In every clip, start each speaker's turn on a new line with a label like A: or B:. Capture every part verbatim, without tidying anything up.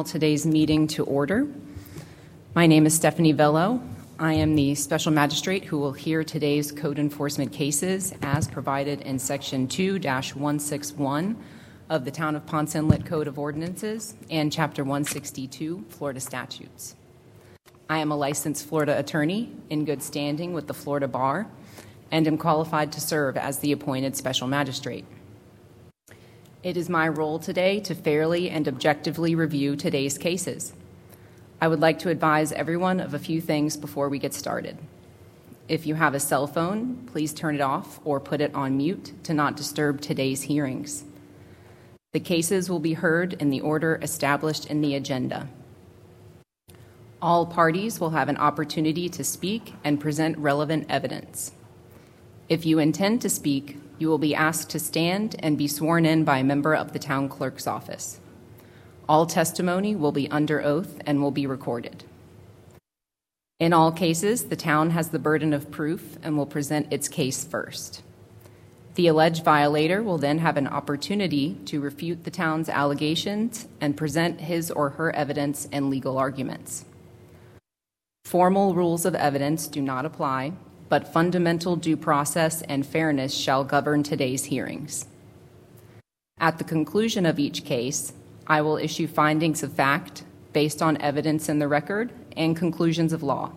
A: call today's meeting to order. My name is Stephanie Vello. I am the special magistrate who will hear today's code enforcement cases as provided in Section two dash one sixty-one of the Town of Ponce Inlet Code of Ordinances and Chapter one sixty-two Florida statutes. I am a licensed Florida attorney in good standing with the Florida Bar and am qualified to serve as the appointed special magistrate. It is my role today to fairly and objectively review today's cases. I would like to advise everyone of a few things before we get started. If you have a cell phone, please turn it off or put it on mute to not disturb today's hearings. The cases will be heard in the order established in the agenda. All parties will have an opportunity to speak and present relevant evidence. If you intend to speak, you will be asked to stand and be sworn in by a member of the town clerk's office. All testimony will be under oath and will be recorded. In all cases, the town has the burden of proof and will present its case first. The alleged violator will then have an opportunity to refute the town's allegations and present his or her evidence and legal arguments. Formal rules of evidence do not apply, but fundamental due process and fairness shall govern today's hearings. At the conclusion of each case, I will issue findings of fact based on evidence in the record and conclusions of law.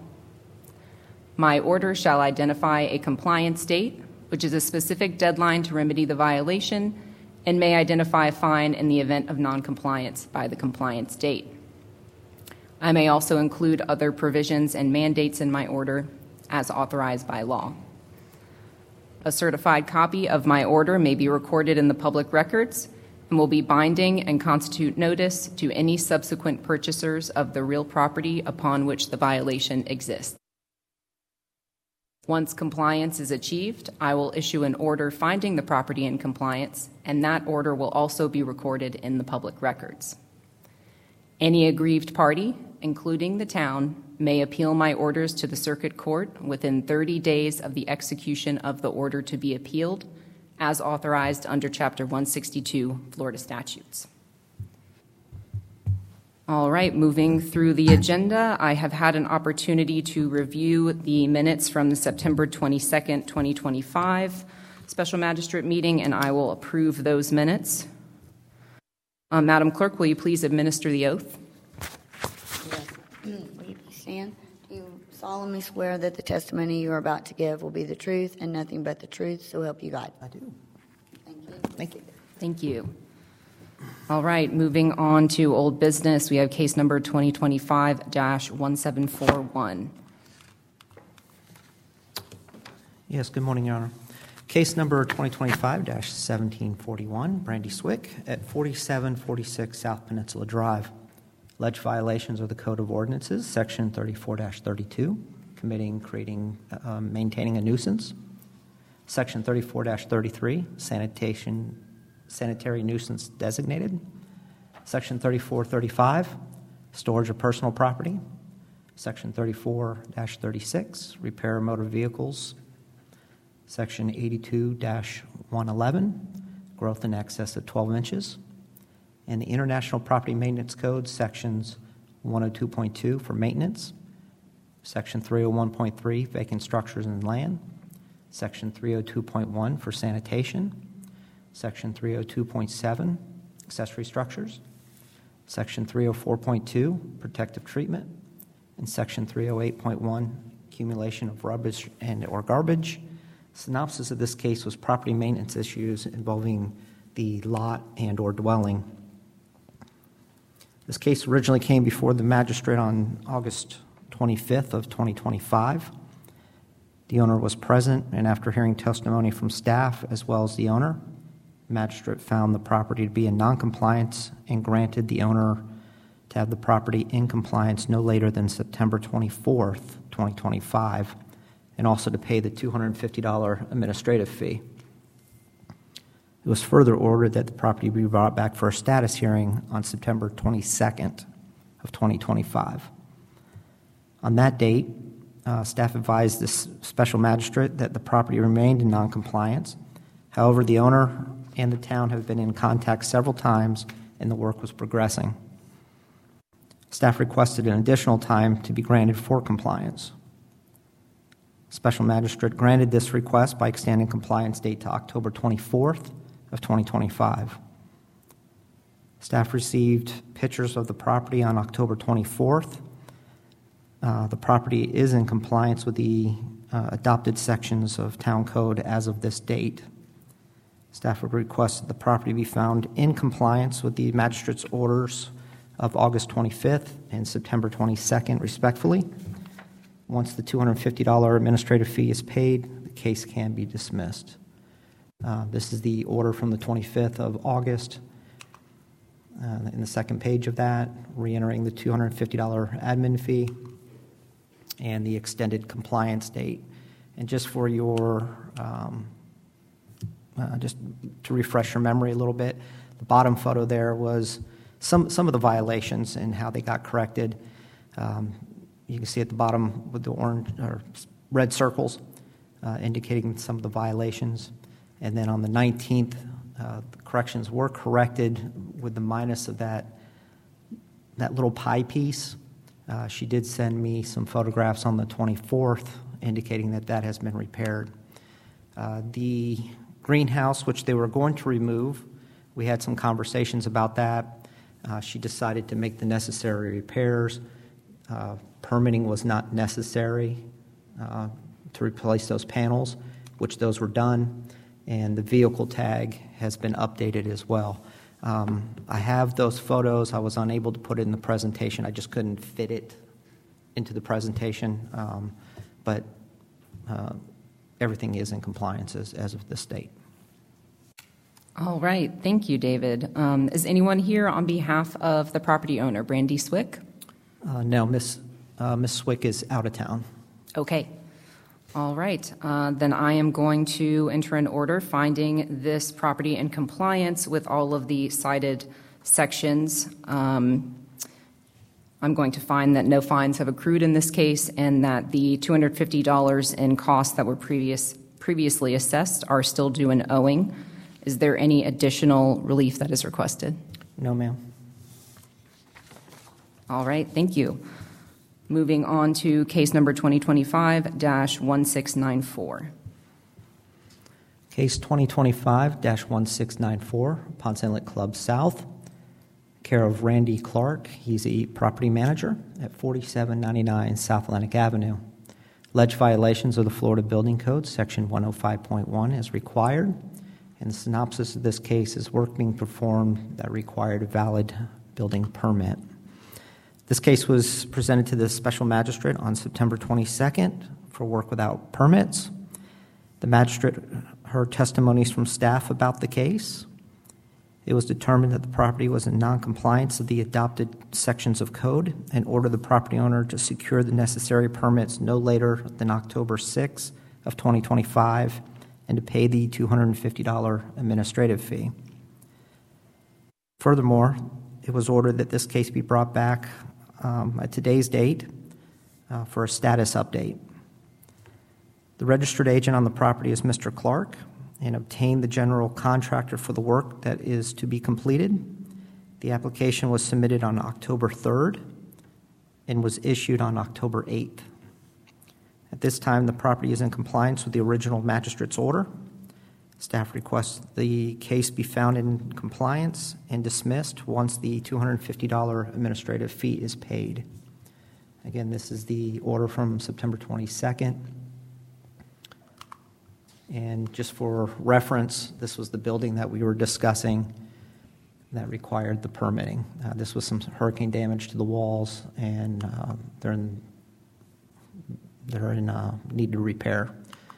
A: My order shall identify a compliance date, which is a specific deadline to remedy the violation, and may identify a fine in the event of noncompliance by the compliance date. I may also include other provisions and mandates in my order as authorized by law. A certified copy of my order may be recorded in the public records and will be binding and constitute notice to any subsequent purchasers of the real property upon which the violation exists. Once compliance is achieved, I will issue an order finding the property in compliance, and that order will also be recorded in the public records. Any aggrieved party, including the town, may appeal my orders to the circuit court within thirty days of the execution of the order to be appealed, as authorized under Chapter one sixty-two Florida statutes. All right, moving through the agenda, I have had an opportunity to review the minutes from the September twenty-second, twenty twenty-five Special Magistrate meeting, and I will approve those minutes. Uh, Madam Clerk, will you please administer the oath?
B: Yes. Will you please stand? Do you solemnly swear that the testimony you are about to give will be the truth and nothing but the truth, so help you God?
C: I do.
B: Thank you.
C: Thank you.
A: Thank you. All right, moving on to old business, we have case number twenty twenty-five dash one seven four one.
C: Yes, good morning, Your Honor. Case number twenty twenty-five dash seventeen forty-one, Brandy Swick at forty-seven forty-six South Peninsula Drive. Alleged violations of the Code of Ordinances, Section thirty-four dash thirty-two, committing, creating, uh, maintaining a nuisance. Section thirty-four dash thirty-three, sanitation, sanitary nuisance designated. Section thirty-four thirty-five, storage of personal property. Section thirty-four dash thirty-six, repair of motor vehicles. Section eighty-two dash one eleven, growth in excess of twelve inches. And the International Property Maintenance Code, Sections one oh two point two for maintenance. Section three oh one point three, vacant structures and land. Section three oh two point one for sanitation. Section three oh two point seven, accessory structures. Section three oh four point two, protective treatment. And Section three oh eight point one, accumulation of rubbish and or garbage. Synopsis of this case was property maintenance issues involving the lot and or dwelling. This case originally came before the magistrate on August twenty-fifth of twenty twenty-five. The owner was present, and after hearing testimony from staff as well as the owner, the magistrate found the property to be in noncompliance and granted the owner to have the property in compliance no later than September twenty-fourth, twenty twenty-five, and also to pay the two hundred fifty dollars administrative fee. It was further ordered that the property be brought back for a status hearing on September twenty-second of twenty twenty-five. On that date, uh, staff advised this special magistrate that the property remained in noncompliance. However, the owner and the town have been in contact several times, and the work was progressing. Staff requested an additional time to be granted for compliance. Special Magistrate granted this request by extending compliance date to October twenty-fourth of twenty twenty-five. Staff received pictures of the property on October twenty-fourth. Uh, the property is in compliance with the uh, adopted sections of Town Code as of this date. Staff would request that the property be found in compliance with the magistrate's orders of August twenty-fifth and September twenty-second, respectfully. Once the two hundred fifty dollars administrative fee is paid, the case can be dismissed. Uh, this is the order from the twenty-fifth of August. Uh, in the second page of that, re-entering the two hundred fifty dollars admin fee and the extended compliance date. And just for your, um, uh, just to refresh your memory a little bit, the bottom photo there was some, some of the violations and how they got corrected. Um, you can see at the bottom with the orange or red circles uh, indicating some of the violations. And then on the nineteenth, uh, the corrections were corrected with the minus of that, that little pie piece. Uh, she did send me some photographs on the twenty-fourth indicating that that has been repaired. Uh, the greenhouse, which they were going to remove, we had some conversations about that. Uh, she decided to make the necessary repairs. Uh, permitting was not necessary uh, to replace those panels, which those were done, and the vehicle tag has been updated as well. Um, I have those photos. I was unable to put it in the presentation. I just couldn't fit it into the presentation, um, but uh, everything is in compliance as, as of this date.
A: All right. Thank you, David. Um, is anyone here on behalf of the property owner, Brandy Swick?
C: Uh, no, Miss uh, Miss Swick is out of town.
A: Okay. All right. Uh, then I am going to enter an order finding this property in compliance with all of the cited sections. Um, I'm going to find that no fines have accrued in this case and that the two hundred fifty dollars in costs that were previous, previously assessed are still due and owing. Is there any additional relief that is requested?
C: No, ma'am.
A: All right. Thank you. Moving on to case number twenty twenty-five dash one six nine four.
C: Case twenty twenty-five dash one six nine four, Ponce Inlet Club South, care of Randy Clark. He's a property manager at forty-seven ninety-nine South Atlantic Avenue. Alleged violations of the Florida Building Code, Section one oh five point one, as required. And the synopsis of this case is work being performed that required a valid building permit. This case was presented to the special magistrate on September twenty-second for work without permits. The magistrate heard testimonies from staff about the case. It was determined that the property was in noncompliance of the adopted sections of code and ordered the property owner to secure the necessary permits no later than October sixth of twenty twenty-five and to pay the two hundred fifty dollars administrative fee. Furthermore, it was ordered that this case be brought back um, at today's date uh, for a status update. The registered agent on the property is Mister Clark and obtained the general contractor for the work that is to be completed. The application was submitted on October third and was issued on October eighth. At this time, the property is in compliance with the original magistrate's order. Staff requests the case be found in compliance and dismissed once the two hundred fifty dollars administrative fee is paid. Again, this is the order from September twenty-second. And just for reference, this was the building that we were discussing that required the permitting. Uh, this was some hurricane damage to the walls, and uh, they're in, they're in uh, need to repair.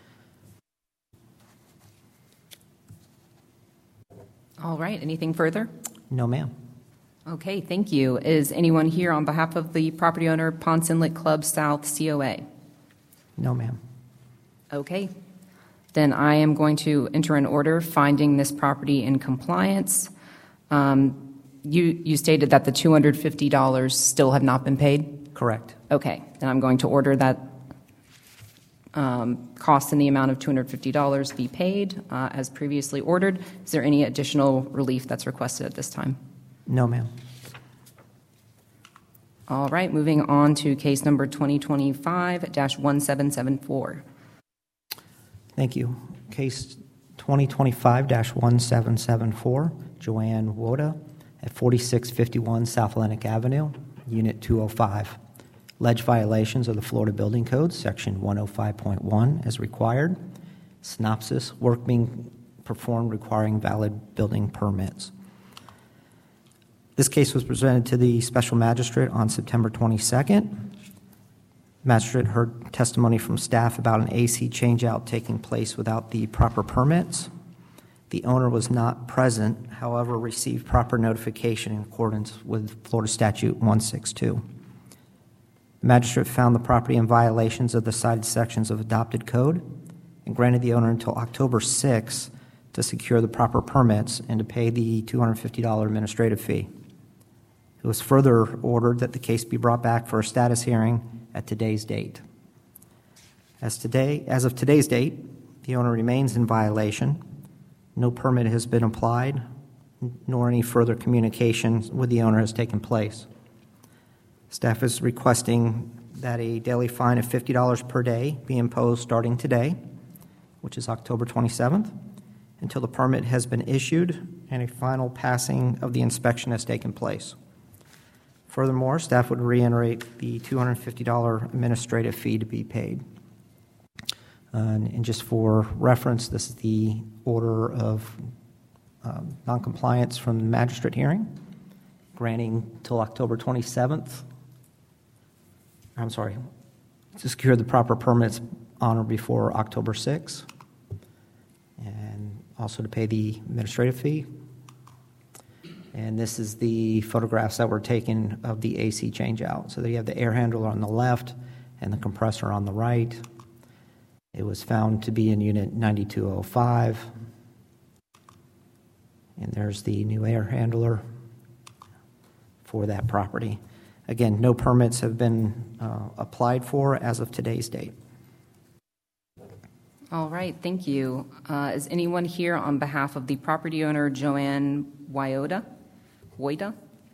A: All right. Anything further?
C: No, ma'am.
A: Okay. Thank you. Is anyone here on behalf of the property owner, Ponce Inlet Club South C O A?
C: No, ma'am.
A: Okay. Then I am going to enter an order finding this property in compliance. Um, you, you stated that the two hundred fifty dollars still have not been paid?
C: Correct.
A: Okay. Then I'm going to order that um, cost in the amount of two hundred fifty dollars be paid uh, as previously ordered. Is there any additional relief that's requested at this time?
C: No, ma'am.
A: All right, moving on to case number twenty twenty-five dash one seven seven four.
C: Thank you. Case twenty twenty-five dash one seven seven four, Joanne Woda at forty-six fifty-one South Atlantic Avenue, Unit two oh five. Alleged violations of the Florida Building Code, Section one oh five point one, as required. Synopsis: work being performed requiring valid building permits. This case was presented to the special magistrate on September twenty-second. Magistrate heard testimony from staff about an A C changeout taking place without the proper permits. The owner was not present, however, received proper notification in accordance with Florida Statute one sixty-two. The magistrate found the property in violations of the cited sections of adopted code and granted the owner until October sixth to secure the proper permits and to pay the two hundred fifty dollars administrative fee. It was further ordered that the case be brought back for a status hearing at today's date. As today, as of today's date, the owner remains in violation. No permit has been applied, nor any further communication with the owner has taken place. Staff is requesting that a daily fine of fifty dollars per day be imposed starting today, which is October twenty-seventh, until the permit has been issued and a final passing of the inspection has taken place. Furthermore, staff would reiterate the two hundred fifty dollars administrative fee to be paid. Uh, and just for reference, this is the order of um, noncompliance from the magistrate hearing, granting till October twenty-seventh. I'm sorry, to secure the proper permits on or before October sixth, and also to pay the administrative fee. And this is the photographs that were taken of the A C changeout. So there you have the air handler on the left and the compressor on the right. It was found to be in unit ninety-two oh five. And there's the new air handler for that property. Again, no permits have been uh, applied for as of today's date.
A: All right, thank you. Uh, is anyone here on behalf of the property owner, Joanne Woda? Woda?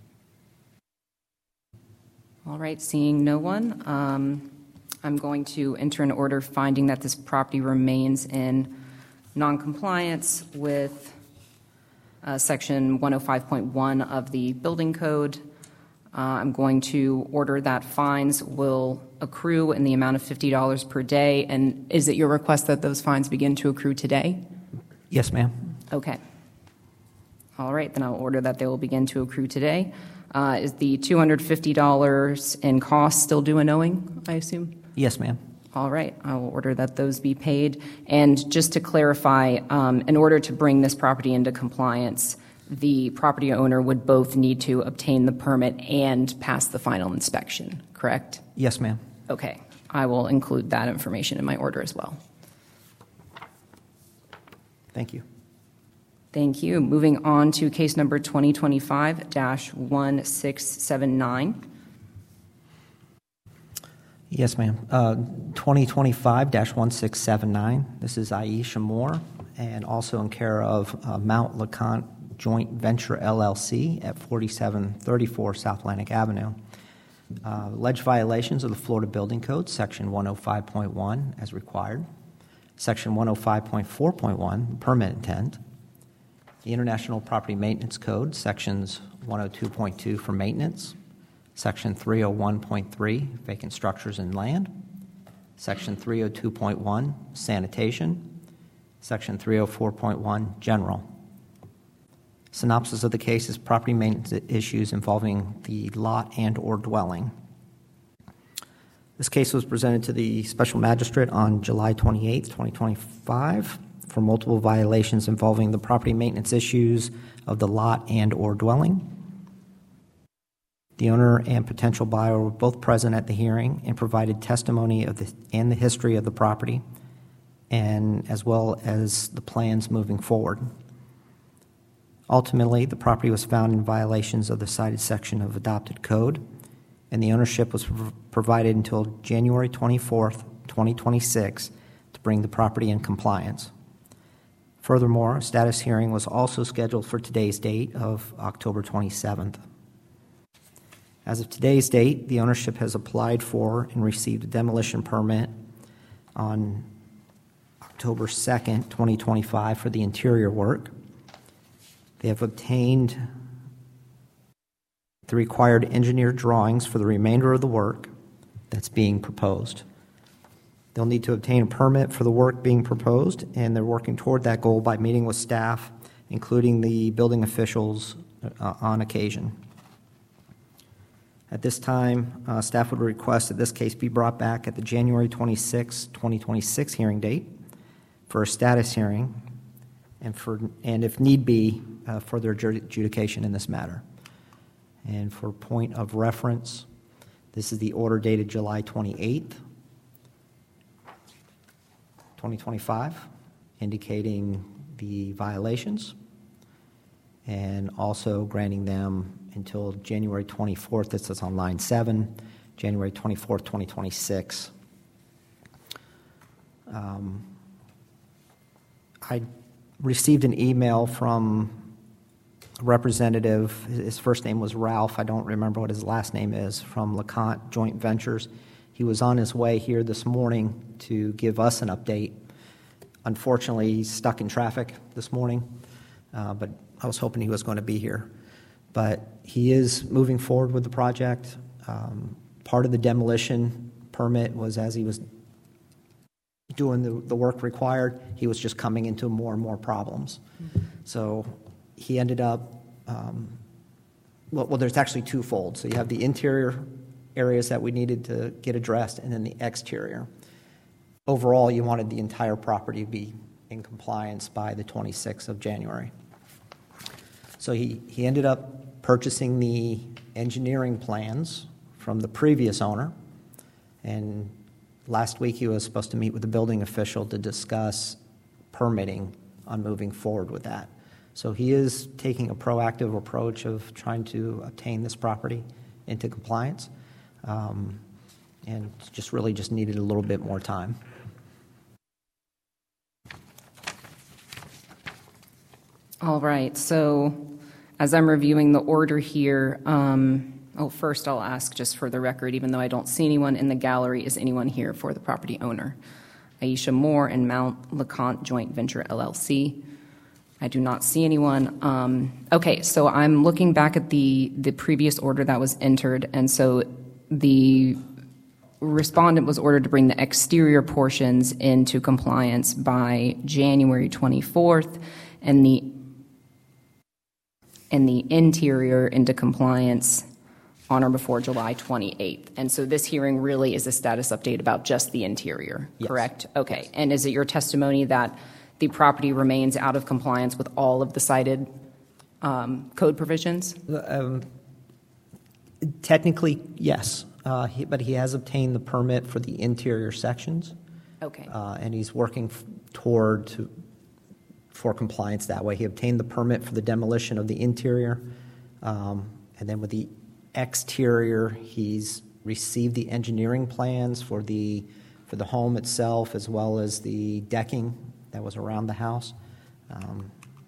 A: All right, seeing no one, um, I'm going to enter an order finding that this property remains in noncompliance with uh, Section one oh five point one of the Building Code. Uh, I'm going to order that fines will accrue in the amount of fifty dollars per day. And is it your request that those fines begin to accrue today?
C: Yes, ma'am.
A: Okay. All right, then I'll order that they will begin to accrue today. Uh, is the two hundred fifty dollars in cost still due and owing, I assume?
C: Yes, ma'am.
A: All right, I will order that those be paid. And just to clarify, um, in order to bring this property into compliance, the property owner would both need to obtain the permit and pass the final inspection, correct?
C: Yes, ma'am.
A: Okay, I will include that information in my order as well.
C: Thank you.
A: Thank you. Moving on to case number twenty twenty-five dash one six seven nine.
C: Yes, ma'am. Uh, twenty twenty-five dash one six seven nine. This is Aisha Moore, and also in care of uh, Mount LeConte Joint Venture L L C at forty-seven thirty-four South Atlantic Avenue. Uh, alleged violations of the Florida Building Code, Section one oh five point one, as required. Section one oh five point four point one, permit intent. The International Property Maintenance Code, Sections one oh two point two for maintenance. Section three oh one point three, vacant structures and land. Section three oh two point one, sanitation. Section three oh four point one, general. Synopsis of the case is property maintenance issues involving the lot and or dwelling. This case was presented to the special magistrate on July twenty-eighth, twenty twenty-five for multiple violations involving the property maintenance issues of the lot and or dwelling. The owner and potential buyer were both present at the hearing and provided testimony of the and the history of the property, and as well as the plans moving forward. Ultimately, the property was found in violations of the cited section of adopted code, and the ownership was prov- provided until January twenty-fourth, twenty twenty-six to bring the property in compliance. Furthermore, a status hearing was also scheduled for today's date of October twenty-seventh. As of today's date, the ownership has applied for and received a demolition permit on October second, twenty twenty-five for the interior work. They have obtained the required engineered drawings for the remainder of the work that's being proposed. They'll need to obtain a permit for the work being proposed, and they're working toward that goal by meeting with staff, including the building officials uh, on occasion. At this time, uh, staff would request that this case be brought back at the January twenty-sixth, twenty twenty-six hearing date for a status hearing, and, for, and if need be, uh, further adjudication in this matter. And for point of reference, this is the order dated July twenty-eighth, twenty twenty-five, indicating the violations, and also granting them until January twenty-fourth. This is on line seven, January twenty-fourth, twenty twenty-six. Um, I received an email from a representative. His first name was Ralph. I don't remember what his last name is, from LeConte Joint Ventures. He was on his way here this morning to give us an update. Unfortunately, he's stuck in traffic this morning, uh, but I was hoping he was going to be here. But he is moving forward with the project. Um, part of the demolition permit was as he was doing the, the work required, he was just coming into more and more problems. Mm-hmm. So he ended up, um, well, well, there's actually twofold. So you have the interior areas that we needed to get addressed, and then the exterior. Overall, you wanted the entire property to be in compliance by the twenty-sixth of January. So he, he ended up purchasing the engineering plans from the previous owner, and last week he was supposed to meet with the building official to discuss permitting on moving forward with that. So he is taking a proactive approach of trying to obtain this property into compliance, um, and just really just needed a little bit more time.
A: All right, so as I'm reviewing the order here, um, oh, first I'll ask just for the record, even though I don't see anyone in the gallery, is anyone here for the property owner? Aisha Moore and Mount LeConte Joint Venture, L L C. I do not see anyone. Um, okay, so I'm looking back at the, the previous order that was entered, and so the respondent was ordered to bring the exterior portions into compliance by January twenty-fourth, and the and the interior into compliance on or before July twenty-eighth. And so this hearing really is a status update about just the interior,
C: yes.
A: Correct? Okay. And is it your testimony that the property remains out of compliance with all of the cited um, code provisions?
C: Um, technically, yes, uh, he, but he has obtained the permit for the interior sections.
A: Okay.
C: Uh, and he's working f- toward to, for compliance that way. He obtained the permit for the demolition of the interior, um, and then with the exterior, he's received the engineering plans for the for the home itself, as well as the decking that was around the house, um,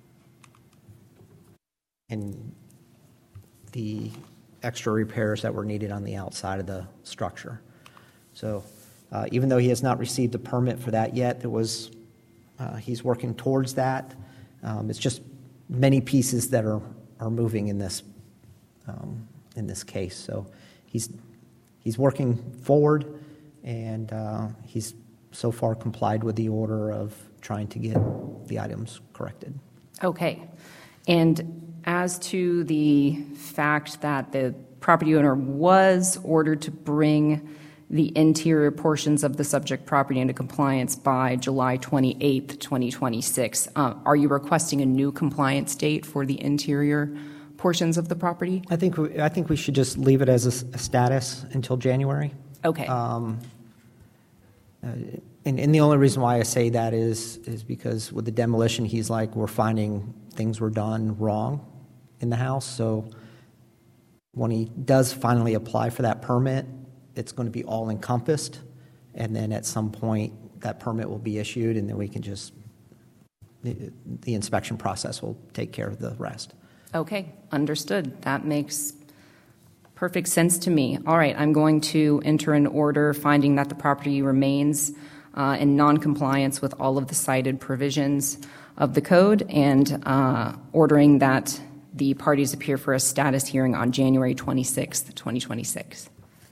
C: and the extra repairs that were needed on the outside of the structure. So uh, even though he has not received a permit for that yet, there was uh, he's working towards that. Um, it's just many pieces that are, are moving in this um, in this case. So he's he's working forward, and uh, he's so far complied with the order of trying to get the items corrected.
A: Okay. And as to the fact that the property owner was ordered to bring the interior portions of the subject property into compliance by July twenty-eighth, twenty twenty-six, uh, are you requesting a new compliance date for the interior portions of the property?
C: I think we, I think we should just leave it as a, a status until January.
A: Okay.
C: Um, uh, and, and the only reason why I say that is is because with the demolition, he's like, we're finding things were done wrong in the house. So when he does finally apply for that permit, it's going to be all encompassed, and then at some point that permit will be issued, and then we can just the, the inspection process will take care of the rest.
A: Okay, understood. That makes Perfect sense to me. All right, I'm going to enter an order finding that the property remains uh, in noncompliance with all of the cited provisions of the code and uh, ordering that the parties appear for a status hearing on January twenty-sixth, twenty twenty-six.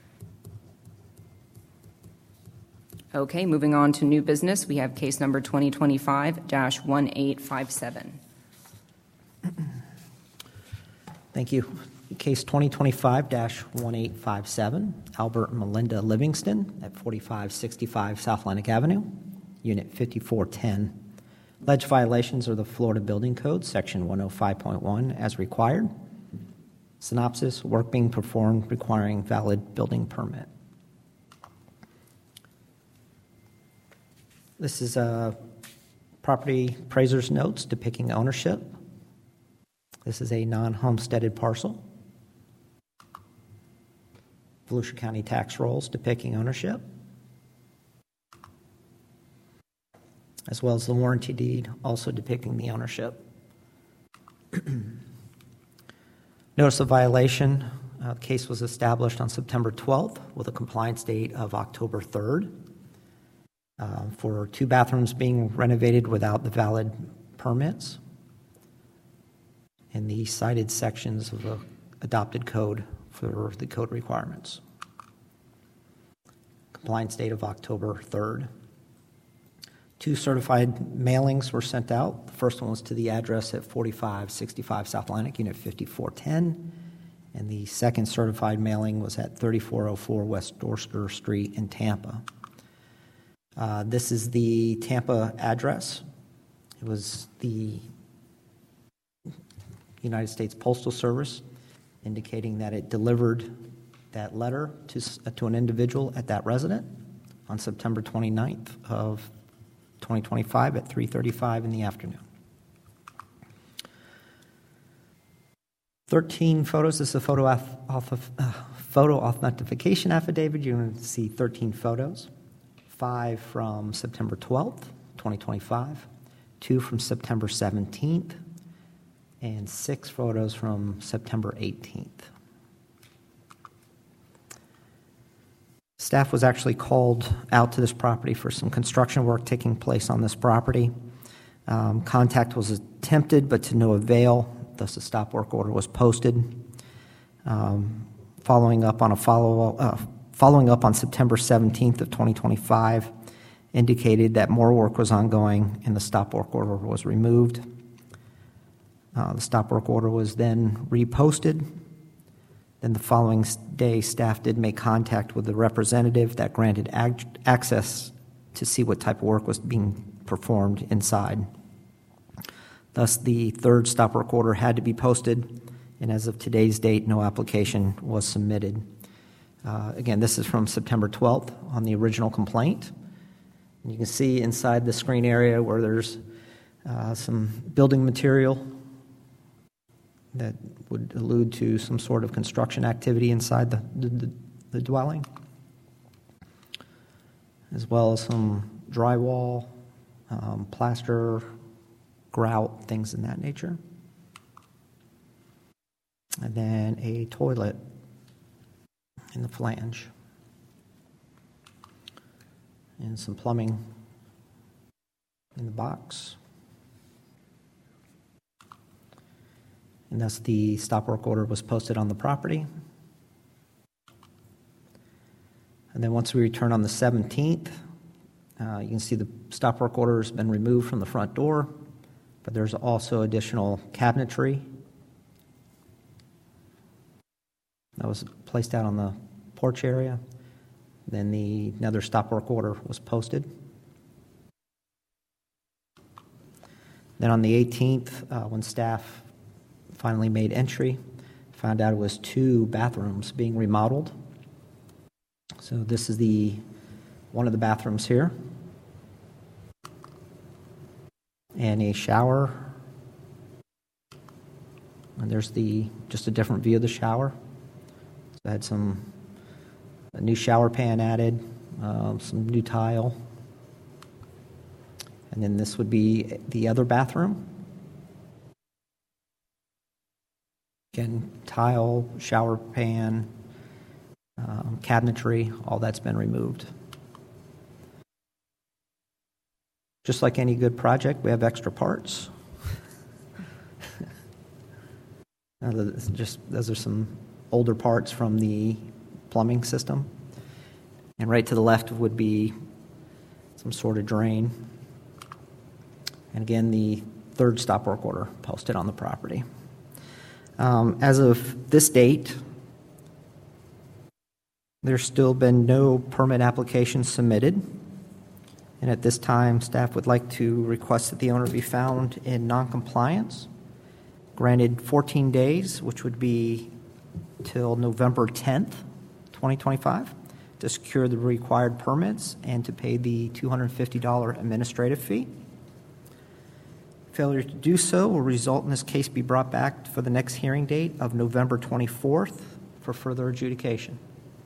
A: Okay, moving on to new business, we have case number twenty twenty-five dash one eight five seven.
C: Thank you. Case twenty twenty-five dash one eight five seven, Albert and Melinda Livingston at forty-five sixty-five South Atlantic Avenue, Unit fifty-four ten. Alleged violations are the Florida Building Code, Section one oh five point one, as required. Synopsis: work being performed requiring valid building permit. This is a property appraiser's notes depicting ownership. This is a non-homesteaded parcel. Volusia County tax rolls depicting ownership, as well as the warranty deed also depicting the ownership. Notice of violation. Uh, the case was established on September twelfth with a compliance date of October third uh, for two bathrooms being renovated without the valid permits in the cited sections of the adopted code for the code requirements. Compliance date of October third. Two certified mailings were sent out. The first one was to the address at forty-five sixty-five South Atlantic, Unit fifty-four ten, and the second certified mailing was at thirty-four oh four West Dorster Street in Tampa. Uh, this is the Tampa address. It was the United States Postal Service indicating that it delivered that letter to, uh, to an individual at that resident on September twenty-ninth of twenty twenty-five at three thirty-five in the afternoon. thirteen photos. This is a photo, auth- auth- uh, photo authentication affidavit. You're going to see thirteen photos. Five from September twelfth, twenty twenty-five, two from September seventeenth, and six photos from September eighteenth. Staff was actually called out to this property for some construction work taking place on this property. Um, contact was attempted, but to no avail. Thus, a stop work order was posted. Um, following up on a follow uh, following up on September seventeenth of twenty twenty-five, indicated that more work was ongoing, and the stop work order was removed. Uh, the stop work order was then reposted. Then the following day, staff did make contact with the representative that granted ag- access to see what type of work was being performed inside. Thus, the third stop work order had to be posted, and as of today's date, no application was submitted. Uh, again, this is from September twelfth on the original complaint. And you can see inside the screen area where there's uh, some building material that would allude to some sort of construction activity inside the, the, the dwelling, as well as some drywall, um, plaster, grout, things in that nature. And then a toilet in the flange, and some plumbing in the box. And thus the stop work order was posted on the property. And then once we return on the seventeenth, uh, you can see the stop work order has been removed from the front door, but there's also additional cabinetry that was placed out on the porch area. Then the another stop work order was posted. Then on the eighteenth, uh, when staff finally made entry, found out it was two bathrooms being remodeled. So this is the one of the bathrooms here, and a shower. And there's the just a different view of the shower. So I had some a new shower pan added, um, some new tile, and then this would be the other bathroom. Again, tile, shower pan, um, cabinetry, all that's been removed. Just like any good project, we have extra parts. uh, just those are some older parts from the plumbing system. And right to the left would be some sort of drain. And again, the third stop work order posted on the property. Um, as of this date, there's still been no permit applications submitted. And at this time, staff would like to request that the owner be found in noncompliance, granted fourteen days, which would be till November tenth, twenty twenty-five, to secure the required permits and to pay the two hundred fifty dollars administrative fee. Failure to do so will result in this case be brought back for the next hearing date of November twenty-fourth for further adjudication.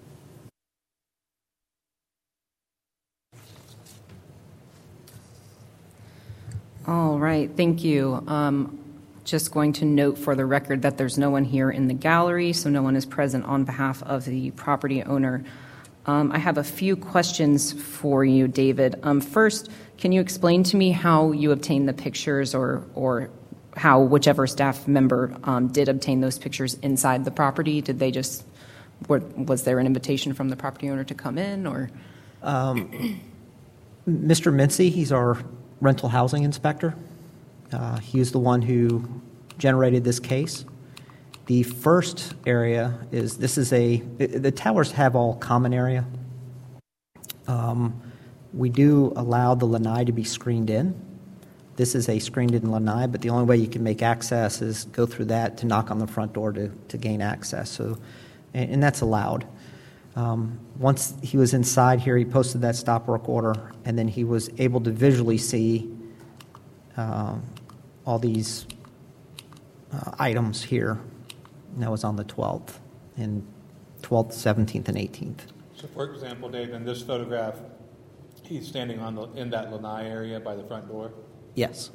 A: All right, thank you. Um, just going to note for the record that there's no one here in the gallery, so no one is present on behalf of the property owner. Um, I have a few questions for you, David. Um, first, can you explain to me how you obtained the pictures, or or how whichever staff member um, did obtain those pictures inside the property? Did they just, were, was there an invitation from the property owner to come in, or?
C: Um, Mister Mincy, he's our rental housing inspector. Uh, he is the one who generated this case. The first area is, this is a, the towers have all common area. Um, we do allow the lanai to be screened in. This is a screened in lanai, but the only way you can make access is go through that to knock on the front door to, to gain access. So, and, and that's allowed. Um, once he was inside here, he posted that stop work order, and then he was able to visually see uh, all these uh, items here. And that was on the twelfth, and twelfth, seventeenth, and eighteenth.
D: So, for example, Dave, in this photograph, he's standing on the in that lanai area by the front door?
C: Yes.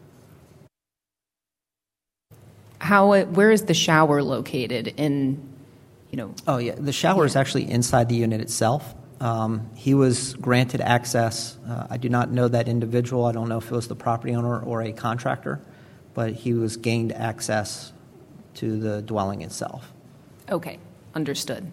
A: How, where is the shower located in, you know?
C: Oh, yeah. The shower yeah. is actually inside the unit itself. Um, he was granted access. Uh, I do not know that individual. I don't know if it was the property owner or a contractor, but he was gained access to the dwelling itself.
A: Okay, understood.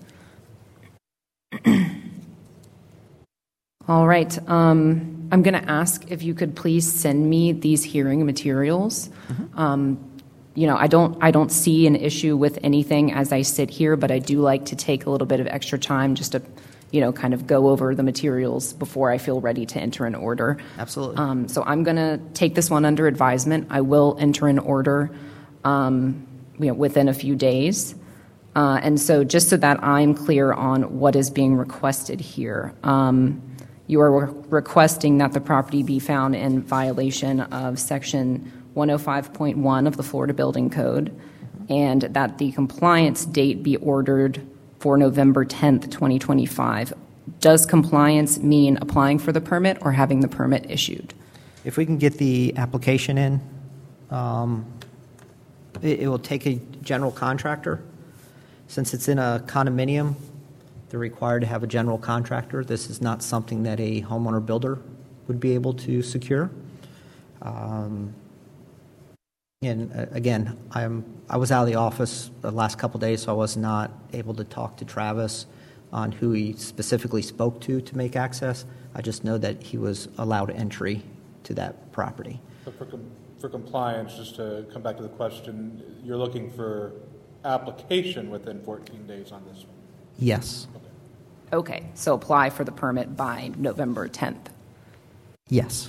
A: All right. Um, I'm going to ask if you could please send me these hearing materials. Mm-hmm. Um, you know, I don't, I don't see an issue with anything as I sit here, but I do like to take a little bit of extra time just to, you know, kind of go over the materials before I feel ready to enter an order.
C: Absolutely.
A: Um, so I'm going to take this one under advisement. I will enter an order, um, you know, within a few days. Uh, and so just so that I'm clear on what is being requested here, um, you are re- requesting that the property be found in violation of Section one oh five point one of the Florida Building Code, and that the compliance date be ordered for November tenth, twenty twenty-five. Does compliance mean applying for the permit or having the permit issued?
C: If we can get the application in, um, it, it will take a general contractor. Since it's in a condominium, they're required to have a general contractor. This is not something that a homeowner builder would be able to secure. Um, and uh, again, I'm, I was out of the office the last couple of days, so I was not able to talk to Travis on who he specifically spoke to to make access. I just know that he was allowed entry to that property.
D: But for, com- for compliance, just to come back to the question, you're looking for application within fourteen days on this one?
C: Yes.
D: Okay.
A: Okay, so apply for the permit by November tenth.
C: Yes.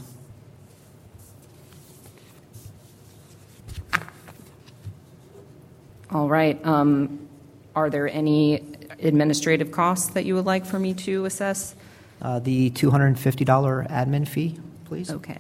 A: All right. Um, are there any administrative costs that you would like for me to assess?
C: Uh, the two hundred fifty dollars admin fee, please.
A: Okay.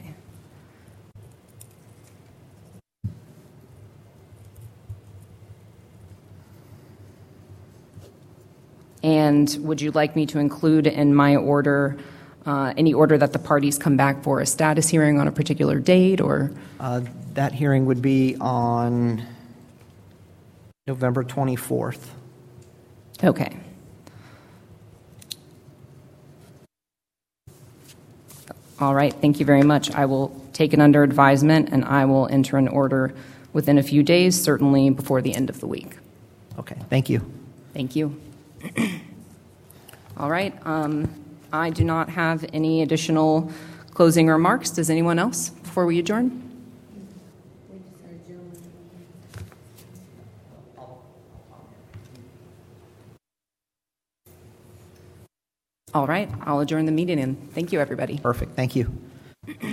A: And would you like me to include in my order uh, any order that the parties come back for a status hearing on a particular date, or?
C: Uh, that hearing would be on November twenty-fourth.
A: Okay. All right, thank you very much. I will take it under advisement, and I will enter an order within a few days, certainly before the end of the week.
C: Okay, thank you.
A: Thank you. All right, um, I do not have any additional closing remarks. Does anyone else before we adjourn? All right, I'll adjourn the meeting, and thank you, everybody.
C: Perfect, thank you.